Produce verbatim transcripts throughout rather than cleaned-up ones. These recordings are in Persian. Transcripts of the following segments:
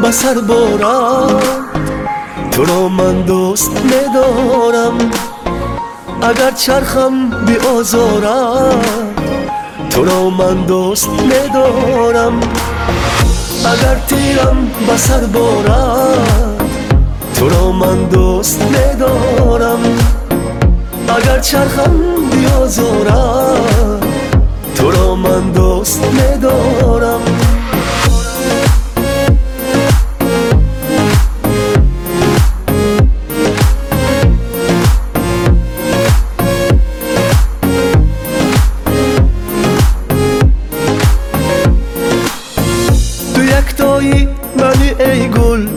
بسر بارم، تو را من دوست ندارم. اگر چرخم بی آزارم، تو را من دوست ندارم. اگر تیرم بسر بارم، تو را من دوست ندارم. اگر چرخم بی آزارم، تو را من دوست ندارم. یکتایی منی ای گل،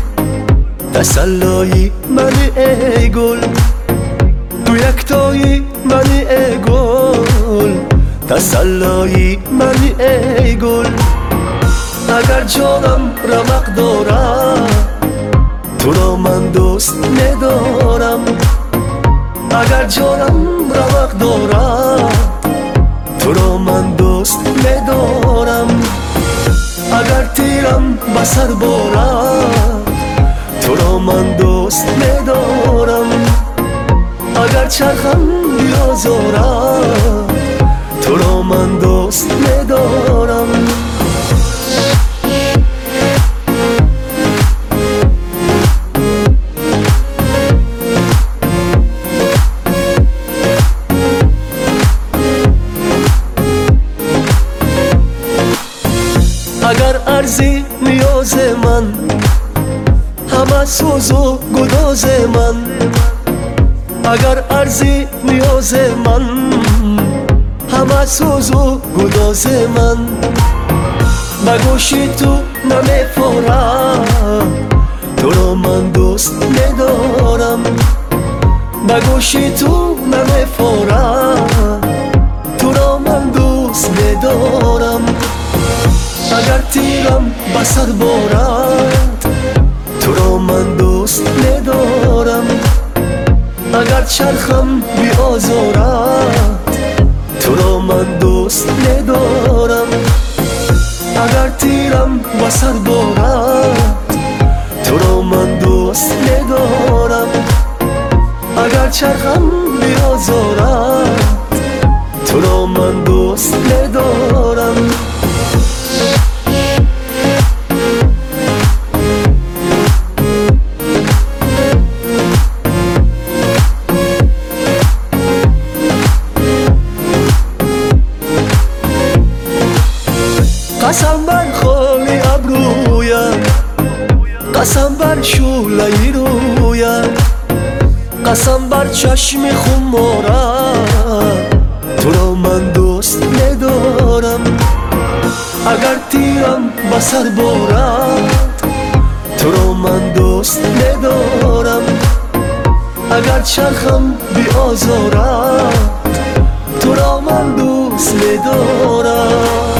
تسلایی منی ای گل. تو یکتایی منی ای گل، تسلایی منی ای گل. اگر جانم رمق دارم، تو را من دوست ندارم. اگر جانم رمق دارم، تو را من دوست ندارم. اگر تیرم بسر بارم، تو را من دوست ندارم. اگر چرخم بیازارم، تو را من دوست ندارم. اگر ارزی نیاز من، همه سوز و گداز من. اگر ارزی نیاز من، همه سوز و گداز من. به گوشی تو نمیفارم، تو را من دوست ندارم. به گوشی تو نمیفارم، تو را من دوست ندارم. اگر تیرم بسر بارد، تو را من دوست ندارم. اگر چرخم بی آزارد، تو را من دوست ندارم. اگر تیرم بسر بارد، تو را من دوست ندارم. اگر چرخم بی آزارد، تو را من دوست ندارم. قسم بر خالی ابرویم، قسم بر شعله رویم، قسم بر چشم خمارم، تو را من دوست ندارم. اگر تیرم بسر بارد، تو را من دوست ندارم. اگر چرخم بی آزارد، تو را من دوست ندارم.